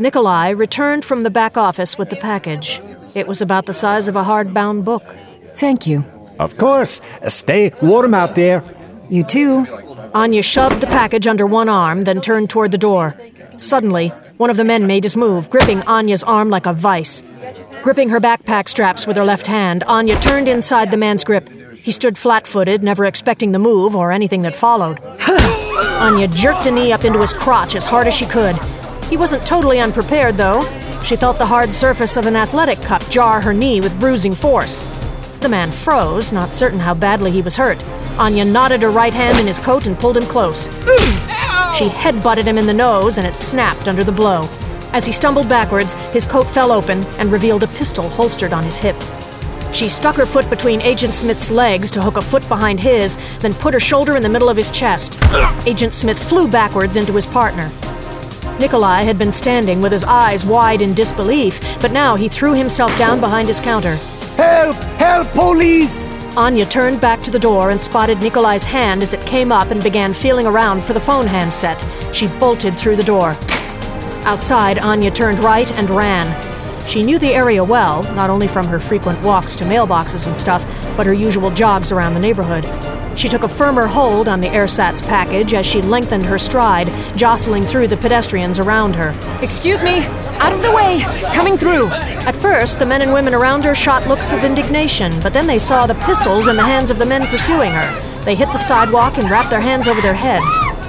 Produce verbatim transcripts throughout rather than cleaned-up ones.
Nikolai returned from the back office with the package. It was about the size of a hardbound book. Thank you. Of course. Stay warm out there. You too. Anya shoved the package under one arm, then turned toward the door. Suddenly, one of the men made his move, gripping Anya's arm like a vice. Gripping her backpack straps with her left hand, Anya turned inside the man's grip. He stood flat-footed, never expecting the move or anything that followed. Anya jerked a knee up into his crotch as hard as she could. He wasn't totally unprepared, though. She felt the hard surface of an athletic cup jar her knee with bruising force. The man froze, not certain how badly he was hurt. Anya knotted her right hand in his coat and pulled him close. She head-butted him in the nose, and it snapped under the blow. As he stumbled backwards, his coat fell open and revealed a pistol holstered on his hip. She stuck her foot between Agent Smith's legs to hook a foot behind his, then put her shoulder in the middle of his chest. Agent Smith flew backwards into his partner. Nikolai had been standing with his eyes wide in disbelief, but now he threw himself down behind his counter. Help! Help, police! Anya turned back to the door and spotted Nikolai's hand as it came up and began feeling around for the phone handset. She bolted through the door. Outside, Anya turned right and ran. She knew the area well, not only from her frequent walks to mailboxes and stuff, but her usual jogs around the neighborhood. She took a firmer hold on the AirSats package as she lengthened her stride, jostling through the pedestrians around her. Excuse me! Out of the way! Coming through! At first, the men and women around her shot looks of indignation, but then they saw the pistols in the hands of the men pursuing her. They hit the sidewalk and wrapped their hands over their heads.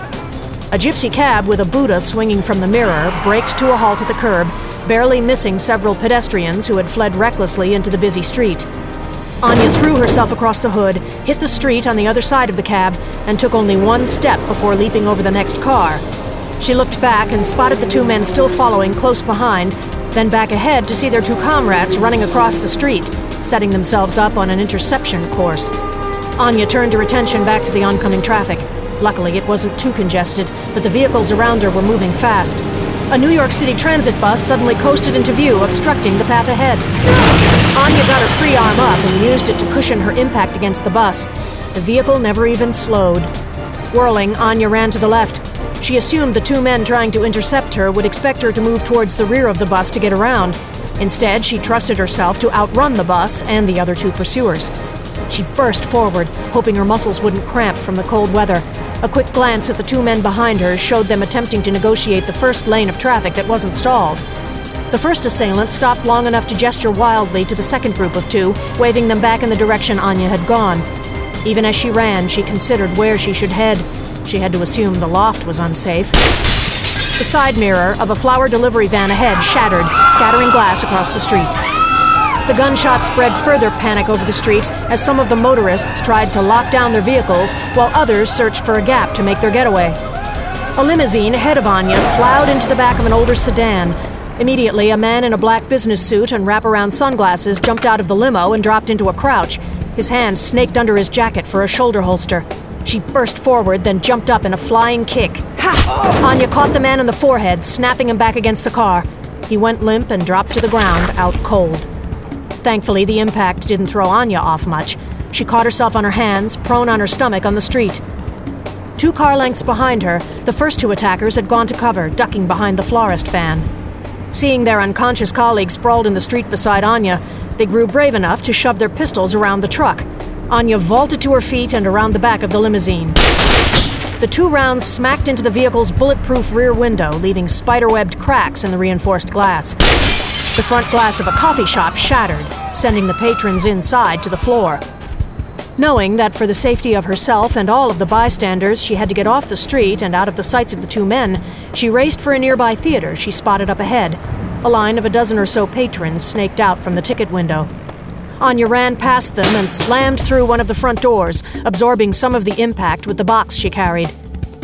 A gypsy cab with a Buddha swinging from the mirror braked to a halt at the curb, barely missing several pedestrians who had fled recklessly into the busy street. Anya threw herself across the hood, hit the street on the other side of the cab, and took only one step before leaping over the next car. She looked back and spotted the two men still following close behind, then back ahead to see their two comrades running across the street, setting themselves up on an interception course. Anya turned her attention back to the oncoming traffic. Luckily, it wasn't too congested, but the vehicles around her were moving fast. A New York City transit bus suddenly coasted into view, obstructing the path ahead. Anya got her free arm up and used it to cushion her impact against the bus. The vehicle never even slowed. Whirling, Anya ran to the left. She assumed the two men trying to intercept her would expect her to move towards the rear of the bus to get around. Instead, she trusted herself to outrun the bus and the other two pursuers. She burst forward, hoping her muscles wouldn't cramp from the cold weather. A quick glance at the two men behind her showed them attempting to negotiate the first lane of traffic that wasn't stalled. The first assailant stopped long enough to gesture wildly to the second group of two, waving them back in the direction Anya had gone. Even as she ran, she considered where she should head. She had to assume the loft was unsafe. The side mirror of a flower delivery van ahead shattered, scattering glass across the street. The gunshot spread further panic over the street as some of the motorists tried to lock down their vehicles while others searched for a gap to make their getaway. A limousine ahead of Anya plowed into the back of an older sedan. Immediately, a man in a black business suit and wraparound sunglasses jumped out of the limo and dropped into a crouch. His hand snaked under his jacket for a shoulder holster. She burst forward, then jumped up in a flying kick. Ha! Anya caught the man in the forehead, snapping him back against the car. He went limp and dropped to the ground, out cold. Thankfully, the impact didn't throw Anya off much. She caught herself on her hands, prone on her stomach on the street. Two car lengths behind her, the first two attackers had gone to cover, ducking behind the florist van. Seeing their unconscious colleague sprawled in the street beside Anya, they grew brave enough to shove their pistols around the truck. Anya vaulted to her feet and around the back of the limousine. The two rounds smacked into the vehicle's bulletproof rear window, leaving spiderwebbed cracks in the reinforced glass. The front glass of a coffee shop shattered, sending the patrons inside to the floor. Knowing that for the safety of herself and all of the bystanders, she had to get off the street and out of the sights of the two men, she raced for a nearby theater she spotted up ahead. A line of a dozen or so patrons snaked out from the ticket window. Anya ran past them and slammed through one of the front doors, absorbing some of the impact with the box she carried.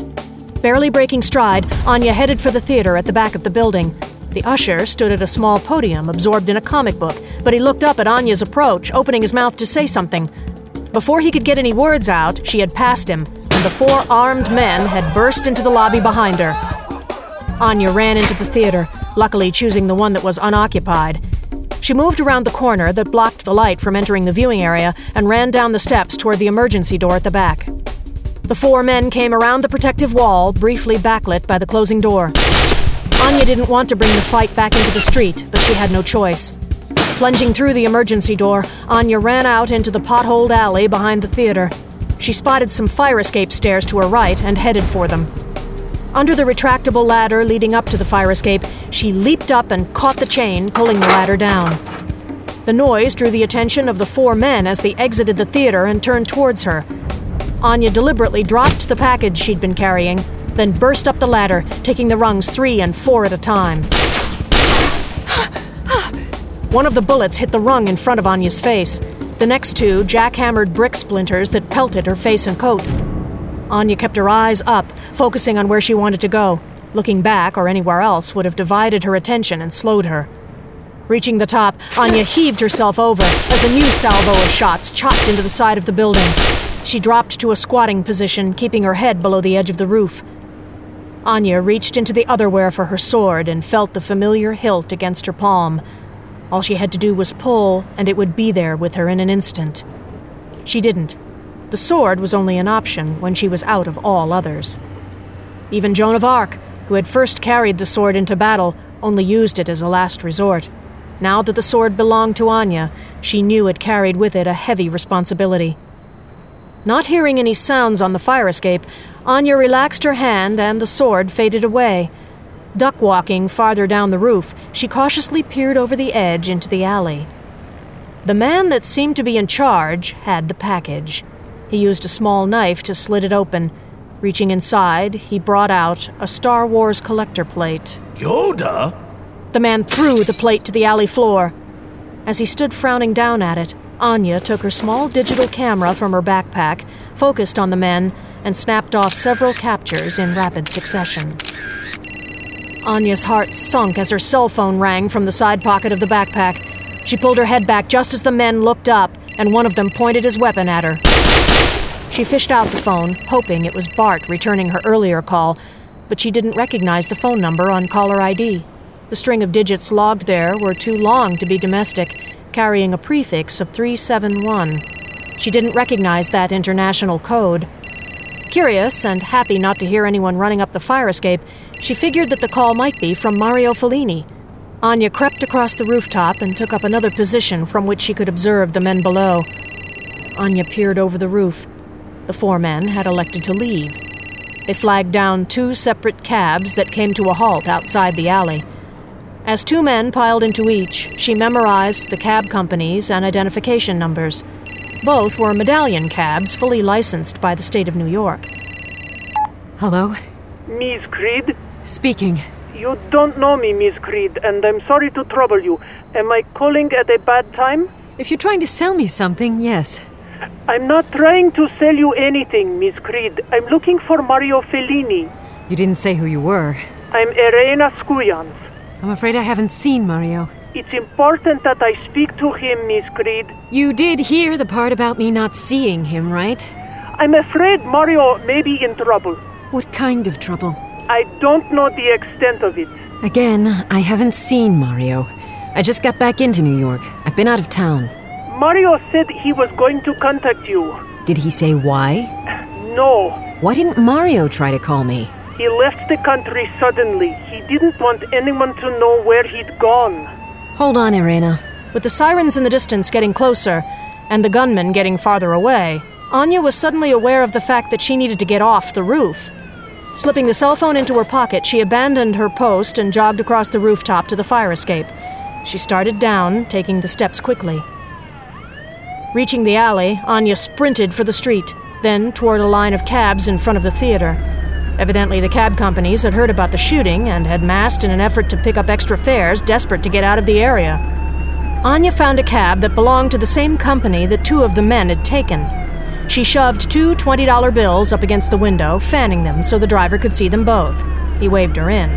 Barely breaking stride, Anya headed for the theater at the back of the building. The usher stood at a small podium absorbed in a comic book, but he looked up at Anya's approach, opening his mouth to say something. Before he could get any words out, she had passed him, and the four armed men had burst into the lobby behind her. Anya ran into the theater, luckily choosing the one that was unoccupied. She moved around the corner that blocked the light from entering the viewing area and ran down the steps toward the emergency door at the back. The four men came around the protective wall, briefly backlit by the closing door. Anya didn't want to bring the fight back into the street, but she had no choice. Plunging through the emergency door, Anya ran out into the potholed alley behind the theater. She spotted some fire escape stairs to her right and headed for them. Under the retractable ladder leading up to the fire escape, she leaped up and caught the chain, pulling the ladder down. The noise drew the attention of the four men as they exited the theater and turned towards her. Anya deliberately dropped the package she'd been carrying, then burst up the ladder, taking the rungs three and four at a time. One of the bullets hit the rung in front of Anya's face. The next two jackhammered brick splinters that pelted her face and coat. Anya kept her eyes up, focusing on where she wanted to go. Looking back or anywhere else would have divided her attention and slowed her. Reaching the top, Anya heaved herself over as a new salvo of shots chopped into the side of the building. She dropped to a squatting position, keeping her head below the edge of the roof. Anya reached into the otherwhere for her sword and felt the familiar hilt against her palm. All she had to do was pull, and it would be there with her in an instant. She didn't. The sword was only an option when she was out of all others. Even Joan of Arc, who had first carried the sword into battle, only used it as a last resort. Now that the sword belonged to Anya, she knew it carried with it a heavy responsibility. Not hearing any sounds on the fire escape, Anya relaxed her hand and the sword faded away. Duck-walking farther down the roof, she cautiously peered over the edge into the alley. The man that seemed to be in charge had the package. He used a small knife to slit it open. Reaching inside, he brought out a Star Wars collector plate. Yoda? The man threw the plate to the alley floor. As he stood frowning down at it, Anya took her small digital camera from her backpack, focused on the men, and snapped off several captures in rapid succession. Anya's heart sunk as her cell phone rang from the side pocket of the backpack. She pulled her head back just as the men looked up, and one of them pointed his weapon at her. She fished out the phone, hoping it was Bart returning her earlier call, but she didn't recognize the phone number on caller I D. The string of digits logged there were too long to be domestic, carrying a prefix of three seven one. She didn't recognize that international code. Curious and happy not to hear anyone running up the fire escape, she figured that the call might be from Mario Fellini. Anya crept across the rooftop and took up another position from which she could observe the men below. Anya peered over the roof. The four men had elected to leave. They flagged down two separate cabs that came to a halt outside the alley. As two men piled into each, she memorized the cab companies and identification numbers. Both were medallion cabs fully licensed by the state of New York. Hello? Miss Creed? Speaking. You don't know me, Miss Creed, and I'm sorry to trouble you. Am I calling at a bad time? If you're trying to sell me something, yes. I'm not trying to sell you anything, Miss Creed. I'm looking for Mario Fellini. You didn't say who you were. I'm Irena Skuyans. I'm afraid I haven't seen Mario. It's important that I speak to him, Miss Creed. You did hear the part about me not seeing him, right? I'm afraid Mario may be in trouble. What kind of trouble? I don't know the extent of it. Again, I haven't seen Mario. I just got back into New York. I've been out of town. Mario said he was going to contact you. Did he say why? No. Why didn't Mario try to call me? He left the country suddenly. He didn't want anyone to know where he'd gone. Hold on, Irena. With the sirens in the distance getting closer, and the gunmen getting farther away, Anya was suddenly aware of the fact that she needed to get off the roof. Slipping the cell phone into her pocket, she abandoned her post and jogged across the rooftop to the fire escape. She started down, taking the steps quickly. Reaching the alley, Anya sprinted for the street, then toward a line of cabs in front of the theater. Evidently, the cab companies had heard about the shooting and had massed in an effort to pick up extra fares, desperate to get out of the area. Anya found a cab that belonged to the same company that two of the men had taken. She shoved two twenty dollar bills up against the window, fanning them so the driver could see them both. He waved her in.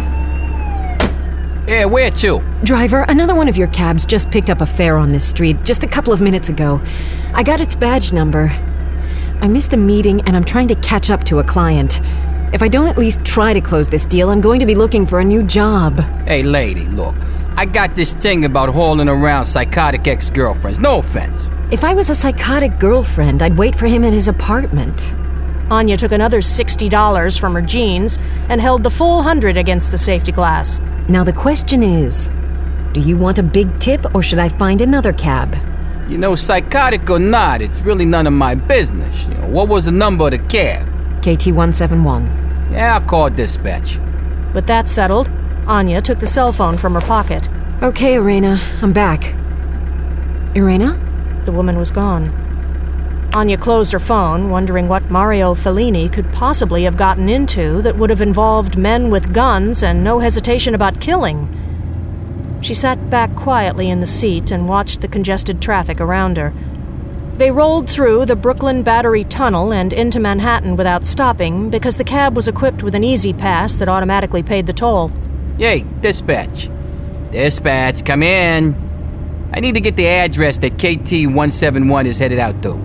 Yeah, where to? Driver, another one of your cabs just picked up a fare on this street just a couple of minutes ago. I got its badge number. I missed a meeting and I'm trying to catch up to a client. If I don't at least try to close this deal, I'm going to be looking for a new job. Hey, lady, look. I got this thing about hauling around psychotic ex-girlfriends. No offense. If I was a psychotic girlfriend, I'd wait for him at his apartment. Anya took another sixty dollars from her jeans and held the full hundred against the safety glass. Now the question is, do you want a big tip or should I find another cab? You know, psychotic or not, it's really none of my business. You know, what was the number of the cab? K T one seven one. Yeah, I'll call dispatch. With that settled, Anya took the cell phone from her pocket. Okay, Irena, I'm back. Irena? The woman was gone. Anya closed her phone, wondering what Mario Fellini could possibly have gotten into that would have involved men with guns and no hesitation about killing. She sat back quietly in the seat and watched the congested traffic around her. They rolled through the Brooklyn Battery Tunnel and into Manhattan without stopping because the cab was equipped with an Easy Pass that automatically paid the toll. Yay, dispatch. Dispatch, come in. I need to get the address that K T one seven one is headed out to.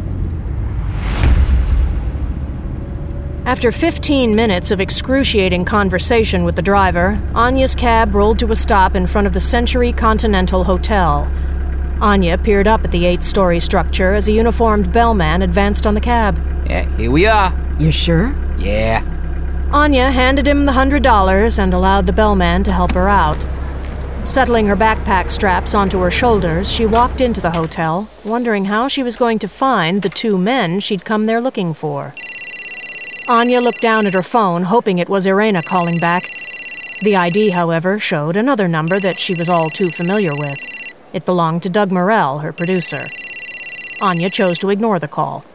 After fifteen minutes of excruciating conversation with the driver, Anya's cab rolled to a stop in front of the Century Continental Hotel. Anya peered up at the eight-story structure as a uniformed bellman advanced on the cab. Yeah, here we are. You're sure? Yeah. Anya handed him the hundred dollars and allowed the bellman to help her out. Settling her backpack straps onto her shoulders, she walked into the hotel, wondering how she was going to find the two men she'd come there looking for. Anya looked down at her phone, hoping it was Irena calling back. The I D, however, showed another number that she was all too familiar with. It belonged to Doug Morell, her producer. Anya chose to ignore the call.